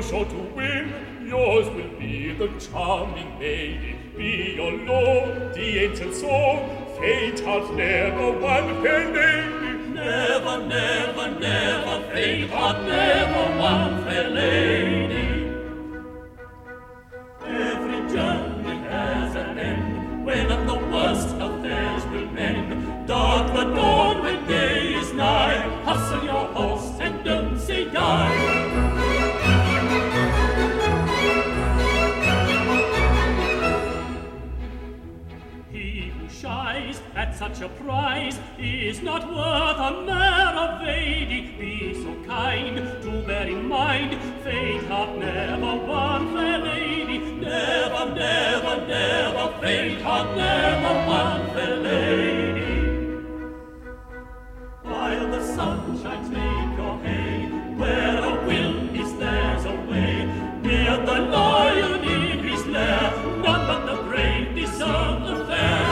sure to win. Yours will be the charming lady, be your lord, the ancient soul. Fate hath never won fair lady. Never, never, never, fate hath never won fair lady. Every journey has an end, when at the worst affairs will mend. Dark the dawn when day is nigh, hustle your horse and don't say die. At such a prize is not worth a mare of lady. Be so kind to bear in mind, fate hath never won fair lady. Never, never, never, fate hath never won fair lady. While the sun shines, make your hay. Where a will is, there's a way. Near the lion in his lair, none but the brave deserve the fair.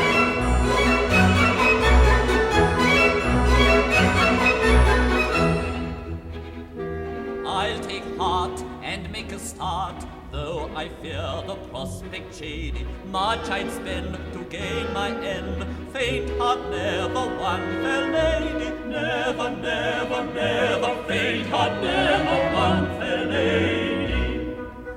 I'll take heart and make a start, though I fear the prospect shady. Much I'd spend to gain my end. Fate hath never won fair lady. Never, never, never, fate hath never won fair lady.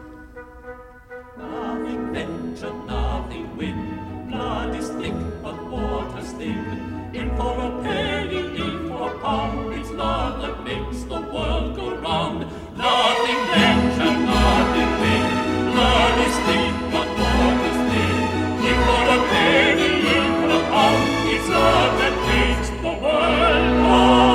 Nothing venture, nothing win. Blood is thick, but water's thin. In for a penny, in for a pound, it's love that makes the world go round. Nothing venture, nothing win. Blood is thick, but water's thin. In for a penny, in for a pound, it's love that makes the world go round.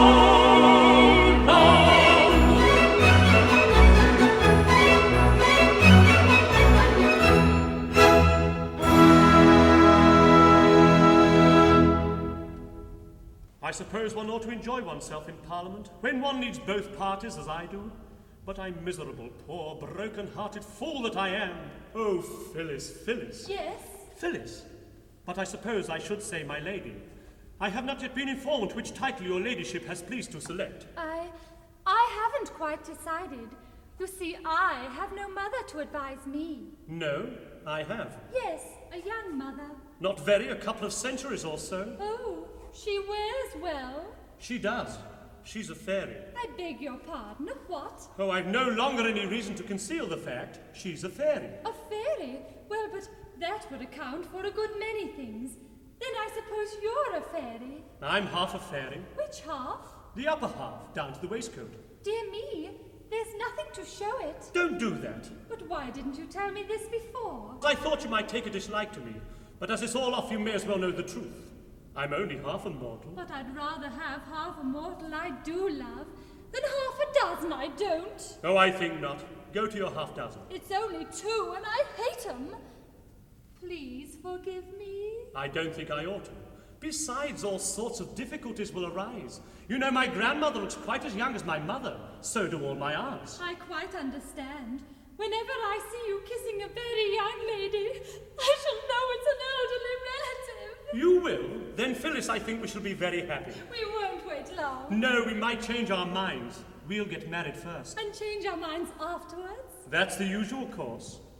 I suppose one ought to enjoy oneself in Parliament, when one needs both parties as I do. But I'm miserable, poor, broken-hearted fool that I am. Oh, Phyllis, Phyllis. Yes? Phyllis. But I suppose I should say my lady. I have not yet been informed which title your ladyship has pleased to select. I haven't quite decided. You see, I have no mother to advise me. No, I have. Yes, a young mother. Not very, a couple of centuries or so. Oh, she wears well. She does. She's a fairy. I beg your pardon, a what? Oh, I've no longer any reason to conceal the fact. She's a fairy. A fairy? Well, but that would account for a good many things. Then I suppose you're a fairy. I'm half a fairy. Which half? The upper half, down to the waistcoat. Dear me, there's nothing to show it. Don't do that. But why didn't you tell me this before? I thought you might take a dislike to me, but as it's all off, you may as well know the truth. I'm only half a mortal. But I'd rather have half a mortal I do love than half a dozen I don't. Oh, I think not. Go to your half dozen. It's only 2 and I hate 'em. Please forgive me. I don't think I ought to. Besides, all sorts of difficulties will arise. You know, my grandmother looks quite as young as my mother. So do all my aunts. I quite understand. Whenever I see you kissing a very young lady, I shall know it's an elderly relative. You will? Then, Phyllis, I think we shall be very happy. We won't wait long. No, we might change our minds. We'll get married first. And change our minds afterwards? That's the usual course.